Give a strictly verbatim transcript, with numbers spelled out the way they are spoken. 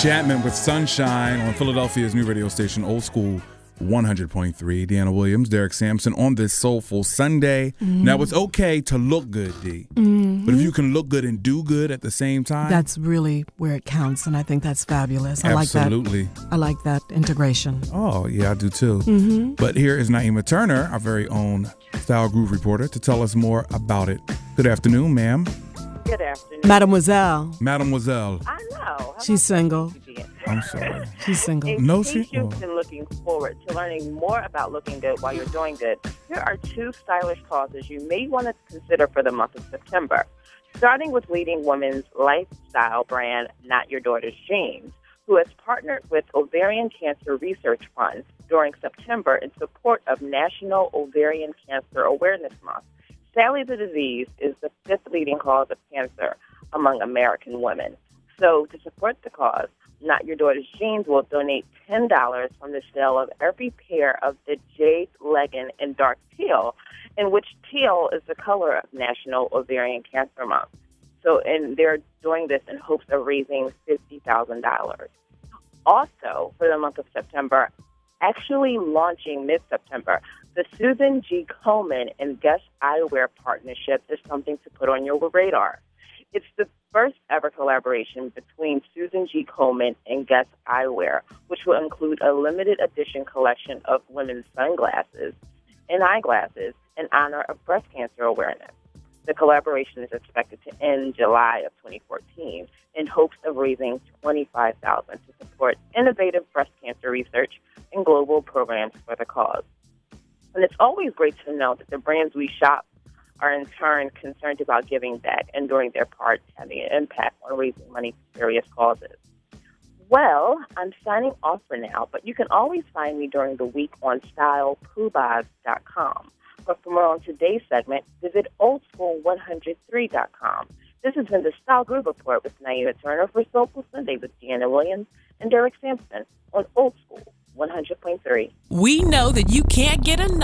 Chapman with Sunshine on Philadelphia's new radio station, Old School one hundred point three. Deanna Williams, Derek Sampson on this Soulful Sunday. Mm-hmm. Now, it's okay to look good, D. Mm-hmm. But if you can look good and do good at the same time. That's really where it counts, and I think that's fabulous. I Absolutely. like that. I like that integration. Oh, yeah, I do too. Mm-hmm. But here is Naima Turner, our very own Style Groove reporter, to tell us more about it. Good afternoon, ma'am. Good afternoon. Mademoiselle. Mademoiselle. I know. How She's single. I'm sorry. She's single. In no, case she. you've Oh. been looking forward to learning more about looking good while you're doing good, here are two stylish causes you may want to consider for the month of September. Starting with leading women's lifestyle brand, Not Your Daughter's Genes, who has partnered with Ovarian Cancer Research Fund during September in support of National Ovarian Cancer Awareness Month. Sadly, the disease is the fifth leading cause of cancer among American women. So, to support the cause, Not Your Daughter's Genes will donate ten dollars from the sale of every pair of the Jade legging in dark teal, in which teal is the color of National Ovarian Cancer Month. So, and they're doing this in hopes of raising fifty thousand dollars. Also, for the month of September, actually launching mid-September, the Susan G. Komen and Guess Eyewear partnership is something to put on your radar. It's the first ever collaboration between Susan G. Komen and Guess Eyewear, which will include a limited edition collection of women's sunglasses and eyeglasses in honor of breast cancer awareness. The collaboration is expected to end in July of twenty fourteen in hopes of raising twenty-five thousand dollars to support innovative breast cancer research and global programs for the cause. And it's always great to know that the brands we shop are in turn concerned about giving back and doing their part, having an impact on raising money for various causes. Well, I'm signing off for now, but you can always find me during the week on style poobahs dot com. But for more on today's segment, visit old school one oh three dot com. This has been the Style Groove Report with Naima Turner for Soulful Sunday with Deanna Williams and Derek Sampson on Old School one hundred point three. We know that you can't get enough.